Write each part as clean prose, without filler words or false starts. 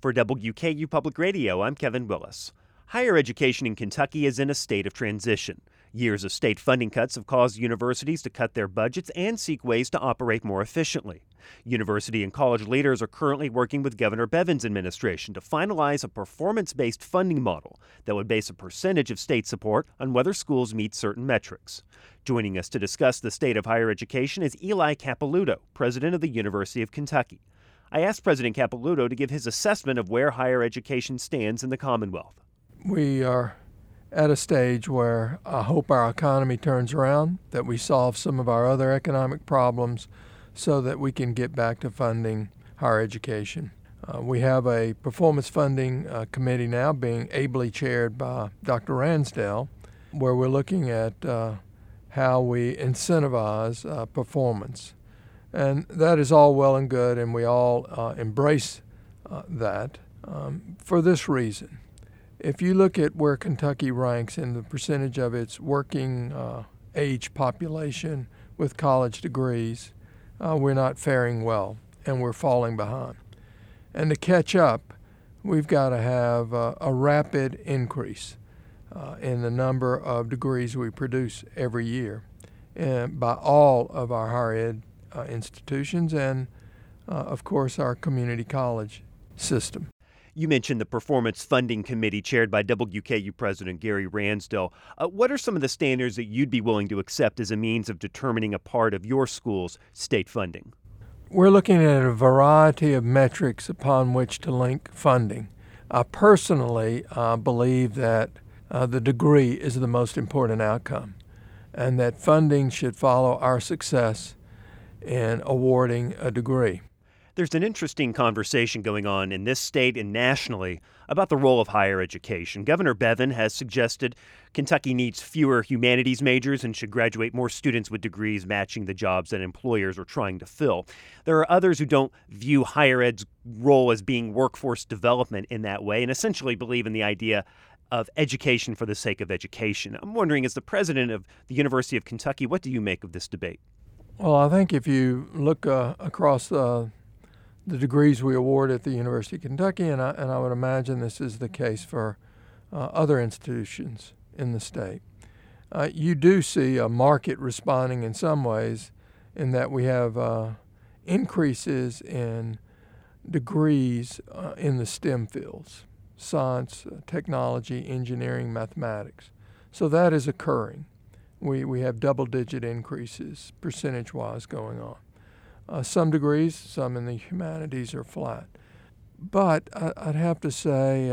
For WKU Public Radio, I'm Kevin Willis. Higher education in Kentucky is in a state of transition. Years of state funding cuts have caused universities to cut their budgets and seek ways to operate more efficiently. University and college leaders are currently working with Governor Bevin's administration to finalize a performance-based funding model that would base a percentage of state support on whether schools meet certain metrics. Joining us to discuss the state of higher education is Eli Capilouto, president of the University of Kentucky. I asked President Capilouto to give his assessment of where higher education stands in the Commonwealth. We are at a stage where I hope our economy turns around, that we solve some of our other economic problems so that we can get back to funding higher education. We have a performance funding committee now being ably chaired by Dr. Ransdell, where we're looking at how we incentivize performance. And that is all well and good, and we all embrace that for this reason. If you look at where Kentucky ranks in the percentage of its working age population with college degrees, we're not faring well, and we're falling behind. And to catch up, we've got to have a rapid increase in the number of degrees we produce every year by all of our higher ed institutions and, of course, our community college system. You mentioned the Performance Funding Committee chaired by WKU President Gary Ransdell. What are some of the standards that you'd be willing to accept as a means of determining a part of your school's state funding? We're looking at a variety of metrics upon which to link funding. I personally believe that the degree is the most important outcome, and that funding should follow our success in awarding a degree. There's an interesting conversation going on in this state and nationally about the role of higher education. Governor Bevin has suggested Kentucky needs fewer humanities majors and should graduate more students with degrees matching the jobs that employers are trying to fill. There are others who don't view higher ed's role as being workforce development in that way and essentially believe in the idea of education for the sake of education. I'm wondering, as the president of the University of Kentucky, what do you make of this debate? Well, I think if you look across the degrees we award at the University of Kentucky, and I would imagine this is the case for other institutions in the state, you do see a market responding in some ways in that we have increases in degrees in the STEM fields, science, technology, engineering, mathematics. So that is occurring. We have double-digit increases percentage-wise going on. Some degrees, some in the humanities are flat. But I'd have to say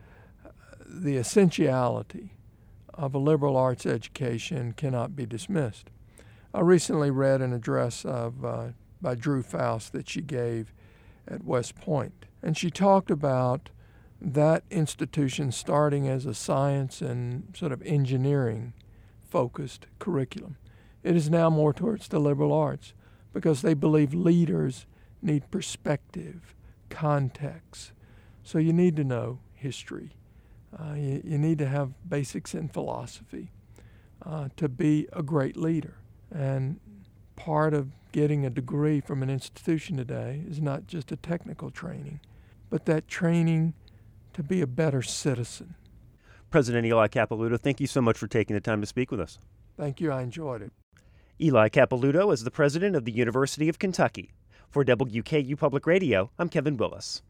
the essentiality of a liberal arts education cannot be dismissed. I recently read an address by Drew Faust that she gave at West Point, and she talked about that institution starting as a science and sort of engineering-focused curriculum. It is now more towards the liberal arts, because they believe leaders need perspective, context. So you need to know history. You need to have basics in philosophy to be a great leader. And part of getting a degree from an institution today is not just a technical training, but that training to be a better citizen. President Eli Capilouto, thank you so much for taking the time to speak with us. Thank you. I enjoyed it. Eli Capilouto is the president of the University of Kentucky. For WKU Public Radio, I'm Kevin Willis.